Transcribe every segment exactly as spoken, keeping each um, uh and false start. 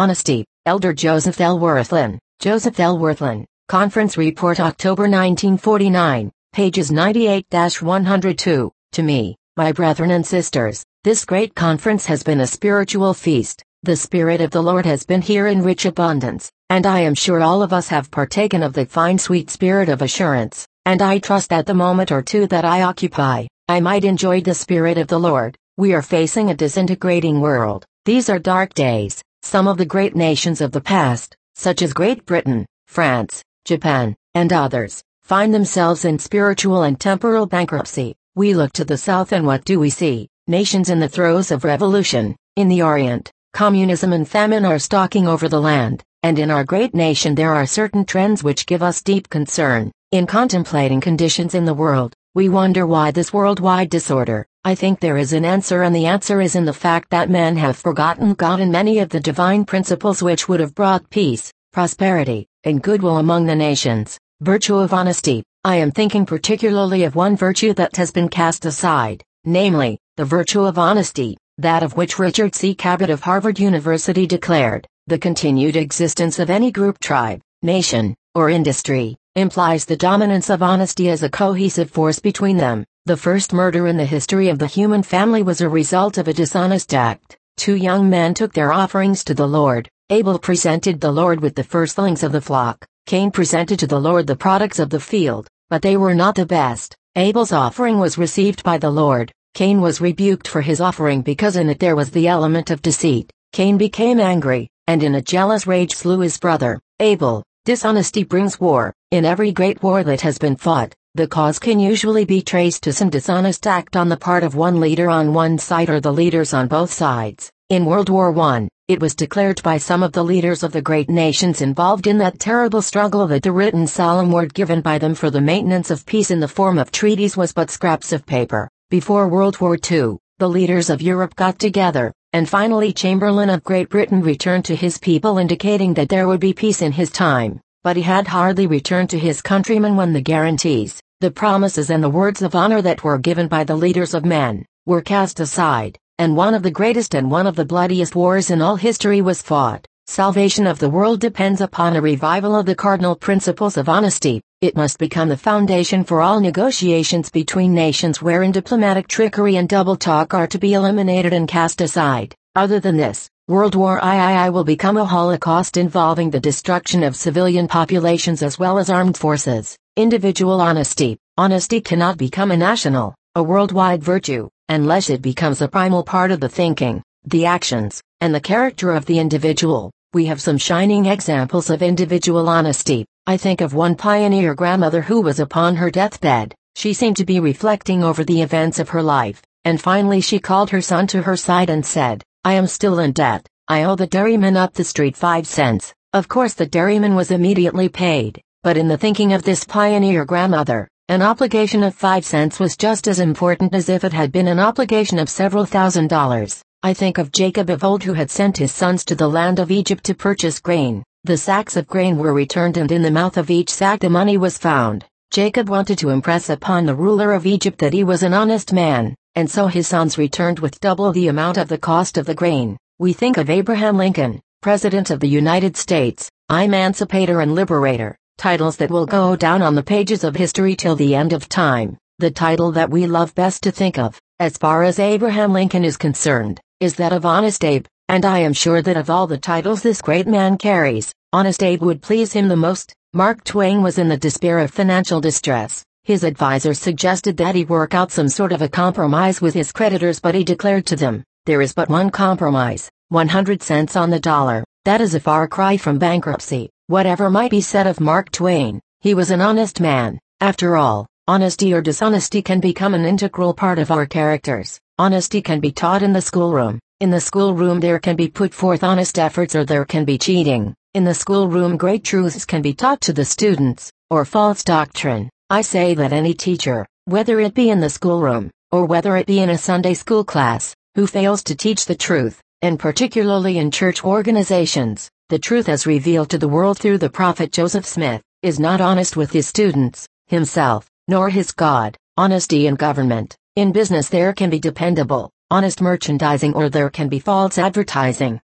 Honesty, Elder Joseph L. Wirthlin, Joseph L. Wirthlin, Conference Report October nineteen forty-nine, pages ninety-eight to one hundred two. To me, my brethren and sisters, this great conference has been a spiritual feast. The Spirit of the Lord has been here in rich abundance, and I am sure all of us have partaken of the fine sweet spirit of assurance, and I trust that the moment or two that I occupy, I might enjoy the Spirit of the Lord. We are facing a disintegrating world. These are dark days. Some of the great nations of the past, such as Great Britain, France, Japan, and others, find themselves in spiritual and temporal bankruptcy. We look to the south and what do we see? Nations in the throes of revolution. In the Orient, communism and famine are stalking over the land, and in our great nation there are certain trends which give us deep concern. In contemplating conditions in the world, we wonder why this worldwide disorder. I think there is an answer, and the answer is in the fact that men have forgotten God and many of the divine principles which would have brought peace, prosperity, and goodwill among the nations. Virtue of honesty. I am thinking particularly of one virtue that has been cast aside, namely, the virtue of honesty, that of which Richard C. Cabot of Harvard University declared, the continued existence of any group, tribe, nation, or industry, implies the dominance of honesty as a cohesive force between them. The first murder in the history of the human family was a result of a dishonest act. Two young men took their offerings to the Lord. Abel presented the Lord with the firstlings of the flock. Cain presented to the Lord the products of the field, but they were not the best. Abel's offering was received by the Lord. Cain was rebuked for his offering because in it there was the element of deceit. Cain became angry, and in a jealous rage slew his brother, Abel. Dishonesty brings war. In every great war that has been fought, the cause can usually be traced to some dishonest act on the part of one leader on one side or the leaders on both sides. In World War One, it was declared by some of the leaders of the great nations involved in that terrible struggle that the written solemn word given by them for the maintenance of peace in the form of treaties was but scraps of paper. Before World War Two, the leaders of Europe got together, and finally Chamberlain of Great Britain returned to his people indicating that there would be peace in his time. But he had hardly returned to his countrymen when the guarantees, the promises and the words of honor that were given by the leaders of men, were cast aside, and one of the greatest and one of the bloodiest wars in all history was fought. Salvation of the world depends upon a revival of the cardinal principles of honesty. It must become the foundation for all negotiations between nations wherein diplomatic trickery and double talk are to be eliminated and cast aside. Other than this, World War three will become a holocaust involving the destruction of civilian populations as well as armed forces. Individual honesty. Honesty cannot become a national, a worldwide virtue, unless it becomes a primal part of the thinking, the actions, and the character of the individual. We have some shining examples of individual honesty. I think of one pioneer grandmother who was upon her deathbed. She seemed to be reflecting over the events of her life, and finally she called her son to her side and said, "I am still in debt. I owe the dairyman up the street five cents. Of course the dairyman was immediately paid, but in the thinking of this pioneer grandmother, an obligation of five cents was just as important as if it had been an obligation of several thousand dollars. I think of Jacob of old who had sent his sons to the land of Egypt to purchase grain. The sacks of grain were returned and in the mouth of each sack the money was found. Jacob wanted to impress upon the ruler of Egypt that he was an honest man, and so his sons returned with double the amount of the cost of the grain. We think of Abraham Lincoln, President of the United States, Emancipator and Liberator, titles that will go down on the pages of history till the end of time. The title that we love best to think of, as far as Abraham Lincoln is concerned, is that of Honest Abe, and I am sure that of all the titles this great man carries, Honest Abe would please him the most. Mark Twain was in the despair of financial distress. His advisors suggested that he work out some sort of a compromise with his creditors, but he declared to them, "There is but one compromise, one hundred cents on the dollar." That is a far cry from bankruptcy. Whatever might be said of Mark Twain, he was an honest man. After all, honesty or dishonesty can become an integral part of our characters. Honesty can be taught in the schoolroom. In the schoolroom there can be put forth honest efforts or there can be cheating. In the schoolroom great truths can be taught to the students, or false doctrine. I say that any teacher, whether it be in the schoolroom, or whether it be in a Sunday school class, who fails to teach the truth, and particularly in church organizations, the truth as revealed to the world through the prophet Joseph Smith, is not honest with his students, himself, nor his God. Honesty in government. In business there can be dependable, honest merchandising or there can be false advertising,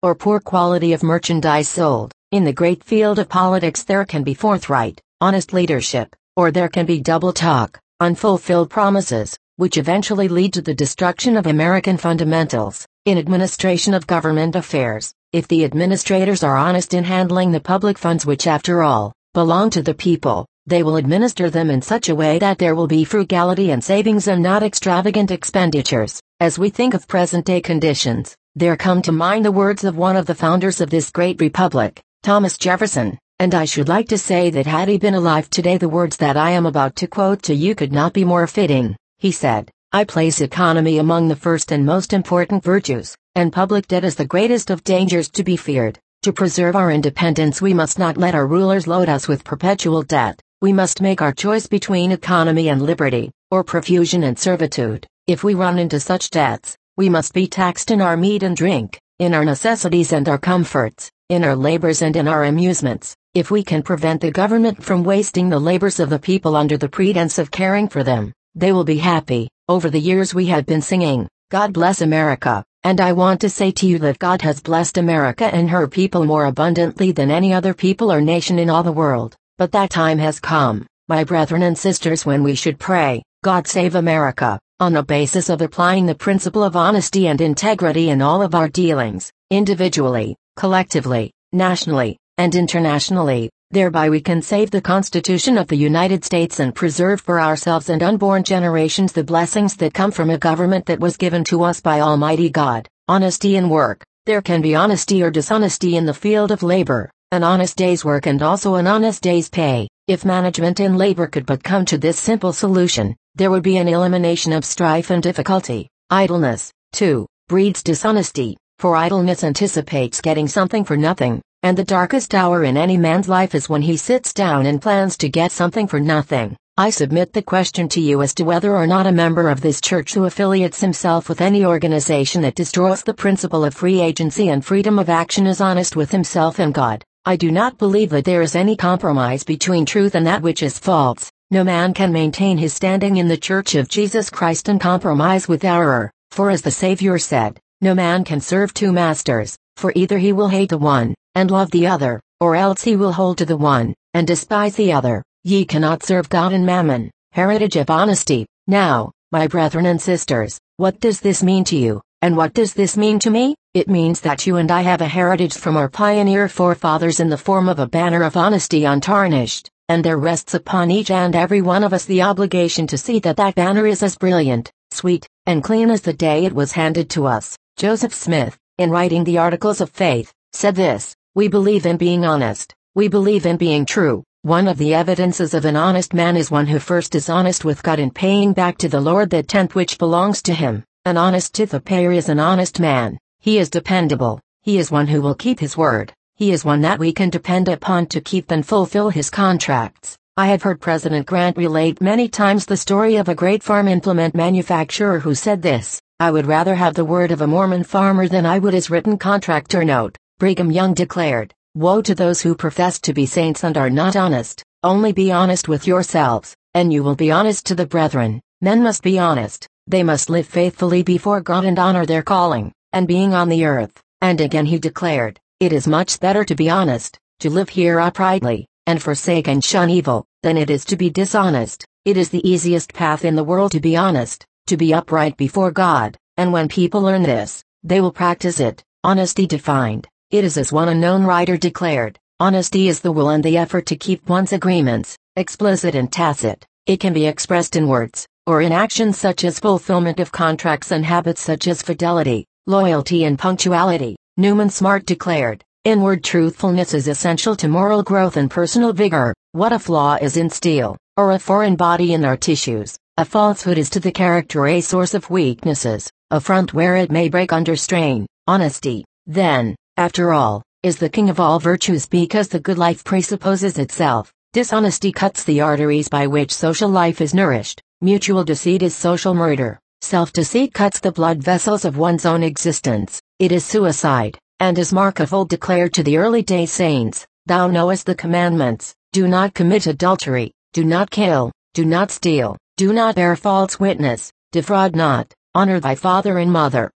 or poor quality of merchandise sold. In the great field of politics there can be forthright, honest leadership, or there can be double talk, unfulfilled promises, which eventually lead to the destruction of American fundamentals. In administration of government affairs, if the administrators are honest in handling the public funds which after all, belong to the people, they will administer them in such a way that there will be frugality and savings and not extravagant expenditures. As we think of present-day conditions, there come to mind the words of one of the founders of this great republic, Thomas Jefferson, and I should like to say that had he been alive today the words that I am about to quote to you could not be more fitting. He said, "I place economy among the first and most important virtues, and public debt is the greatest of dangers to be feared. To preserve our independence we must not let our rulers load us with perpetual debt. We must make our choice between economy and liberty, or profusion and servitude. If we run into such debts, we must be taxed in our meat and drink, in our necessities and our comforts, in our labors and in our amusements. If we can prevent the government from wasting the labors of the people under the pretense of caring for them, they will be happy." Over the years we have been singing, "God bless America," and I want to say to you that God has blessed America and her people more abundantly than any other people or nation in all the world. But that time has come, my brethren and sisters, when we should pray, "God save America," on the basis of applying the principle of honesty and integrity in all of our dealings, individually, collectively, nationally, and internationally. Thereby we can save the Constitution of the United States and preserve for ourselves and unborn generations the blessings that come from a government that was given to us by Almighty God. Honesty in work. There can be honesty or dishonesty in the field of labor, an honest day's work and also an honest day's pay. If management in labor could but come to this simple solution, there would be an elimination of strife and difficulty. Idleness, too, breeds dishonesty, for idleness anticipates getting something for nothing. And the darkest hour in any man's life is when he sits down and plans to get something for nothing. I submit the question to you as to whether or not a member of this church who affiliates himself with any organization that destroys the principle of free agency and freedom of action is honest with himself and God. I do not believe that there is any compromise between truth and that which is false. No man can maintain his standing in the Church of Jesus Christ and compromise with error, for as the Savior said, no man can serve two masters, for either he will hate the one, and love the other, or else he will hold to the one, and despise the other. Ye cannot serve God and mammon. Heritage of honesty. Now, my brethren and sisters, what does this mean to you, and what does this mean to me? It means that you and I have a heritage from our pioneer forefathers in the form of a banner of honesty untarnished, and there rests upon each and every one of us the obligation to see that that banner is as brilliant, sweet, and clean as the day it was handed to us. Joseph Smith, in writing the Articles of Faith, said this: "We believe in being honest. We believe in being true. One of the evidences of an honest man is one who first is honest with God in paying back to the Lord that tenth which belongs to him. An honest tithe-payer is an honest man. He is dependable. He is one who will keep his word. He is one that we can depend upon to keep and fulfill his contracts." I have heard President Grant relate many times the story of a great farm implement manufacturer who said this: "I would rather have the word of a Mormon farmer than I would his written contract or note." Brigham Young declared, "Woe to those who profess to be saints and are not honest. Only be honest with yourselves, and you will be honest to the brethren." Men must be honest. They must live faithfully before God and honor their calling, and being on the earth. And again he declared, "It is much better to be honest, to live here uprightly, and forsake and shun evil, than it is to be dishonest." It is the easiest path in the world to be honest, to be upright before God, and when people learn this, they will practice it. Honesty defined. It is as one unknown writer declared, honesty is the will and the effort to keep one's agreements, explicit and tacit. It can be expressed in words, or in actions such as fulfillment of contracts and habits such as fidelity, loyalty and punctuality. Newman Smart declared, "Inward truthfulness is essential to moral growth and personal vigor. What a flaw is in steel, or a foreign body in our tissues, a falsehood is to the character a source of weaknesses, a front where it may break under strain." Honesty, then, after all, is the king of all virtues because the good life presupposes itself. Dishonesty cuts the arteries by which social life is nourished. Mutual deceit is social murder. Self-deceit cuts the blood vessels of one's own existence. It is suicide, and as Mark of old declared to the early day saints, "Thou knowest the commandments, do not commit adultery, do not kill, do not steal, do not bear false witness, defraud not, honor thy father and mother."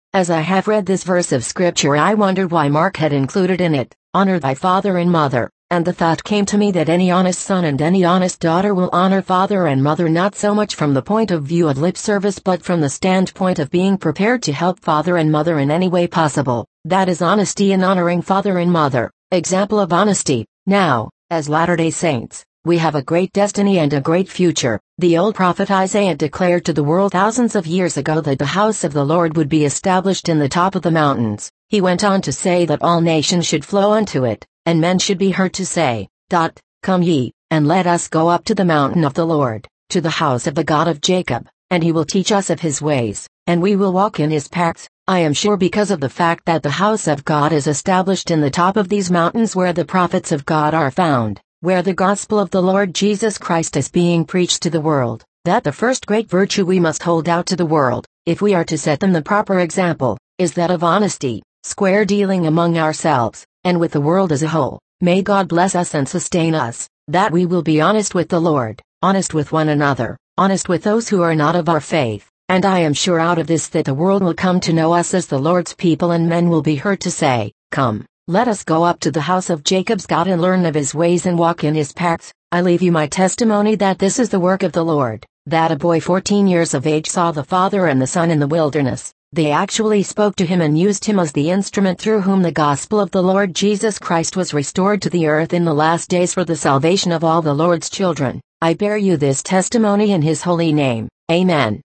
As I have read this verse of scripture, I wondered why Mark had included in it, "Honor thy father and mother," and the thought came to me that any honest son and any honest daughter will honor father and mother, not so much from the point of view of lip service but from the standpoint of being prepared to help father and mother in any way possible. That is honesty in honoring father and mother. Example of honesty. Now, as Latter-day Saints, we have a great destiny and a great future. The old prophet Isaiah declared to the world thousands of years ago that the house of the Lord would be established in the top of the mountains. He went on to say that all nations should flow unto it, and men should be heard to say, dot, "Come ye, and let us go up to the mountain of the Lord, to the house of the God of Jacob, and he will teach us of his ways, and we will walk in his paths." I am sure because of the fact that the house of God is established in the top of these mountains where the prophets of God are found, where the gospel of the Lord Jesus Christ is being preached to the world, that the first great virtue we must hold out to the world, if we are to set them the proper example, is that of honesty, square dealing among ourselves, and with the world as a whole. May God bless us and sustain us, that we will be honest with the Lord, honest with one another, honest with those who are not of our faith, and I am sure out of this that the world will come to know us as the Lord's people, and men will be heard to say, "Come, let us go up to the house of Jacob's God and learn of his ways and walk in his paths." I leave you my testimony that this is the work of the Lord, that a boy fourteen years of age saw the Father and the Son in the wilderness. They actually spoke to him and used him as the instrument through whom the gospel of the Lord Jesus Christ was restored to the earth in the last days for the salvation of all the Lord's children. I bear you this testimony in his holy name. Amen.